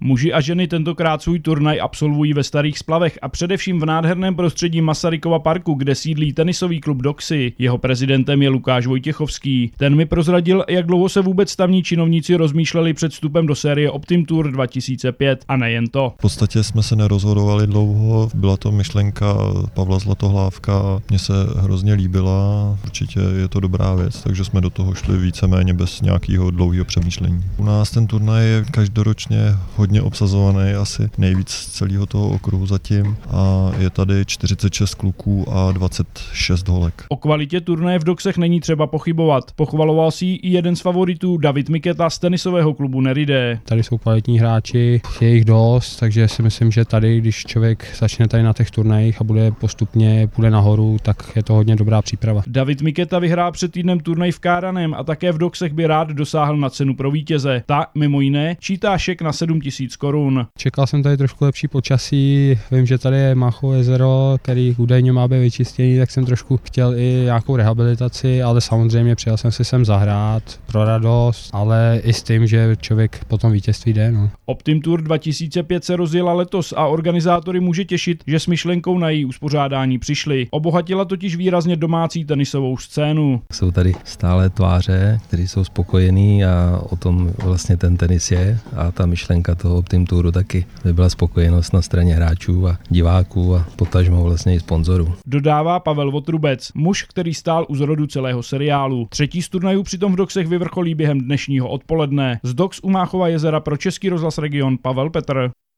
Muži a ženy tentokrát svůj turnaj absolvují ve Starých Splavech a především v nádherném prostředí Masarykova parku, kde sídlí tenisový klub Doxy. Jeho prezidentem je Lukáš Vojtěchovský. Ten mi prozradil, jak dlouho se vůbec tamní činovníci rozmýšleli před vstupem do série Optim Tour 2005 a nejen to. V podstatě jsme se nerozhodovali dlouho, byla to myšlenka Pavla Zlatohlávka, mně se hrozně líbila, určitě je to dobrá věc, takže jsme do toho šli víceméně bez nějakého dlouhého přemýšlení. U nás ten turnaj je každoročně hodně obsazovaný, asi nejvíc z celého toho okruhu zatím a je tady 46 kluků a 26 holek. O kvalitě turnaje v Doxech není třeba pochybovat. Pochvaloval si i jeden z favoritů David Miketa z tenisového klubu Neridé. Tady jsou kvalitní hráči, je jich dost, takže si myslím, že tady, když člověk začne tady na těch turnajích a bude postupně půjde nahoru, tak je to hodně dobrá příprava. David Miketa vyhrál před týdnem turnaj v Káraném a také v Doxech by rád dosáhl na cenu pro vítěze. Ta mimo jiné čítá šek na 7 000 korun. Čekal jsem tady trošku lepší počasí, vím, že tady je Máchovo jezero, který údajně má být vyčistěný, tak jsem trošku chtěl i nějakou rehabilitaci, ale samozřejmě přijel jsem si sem zahrát pro radost, ale i s tím, že člověk potom vítězství jde. No. Optim Tour 2005 se rozjela letos a organizátory může těšit, že s myšlenkou na její uspořádání přišli. Obohatila totiž výrazně domácí tenisovou scénu. Jsou tady stále tváře, které jsou spokojení a o tom vlastně ten tenis je a ta myšlenka toho Optim Touru taky by byla spokojenost na straně hráčů a diváků a potažmo vlastně i sponzorů. Dodává Pavel Votrubec, muž, který stál u zrodu celého seriálu. Třetí z turnajů přitom v Doxech vyvrcholí během dnešního odpoledne. Z Dox u Máchova jezera pro Český rozhlas Region Pavel Petr.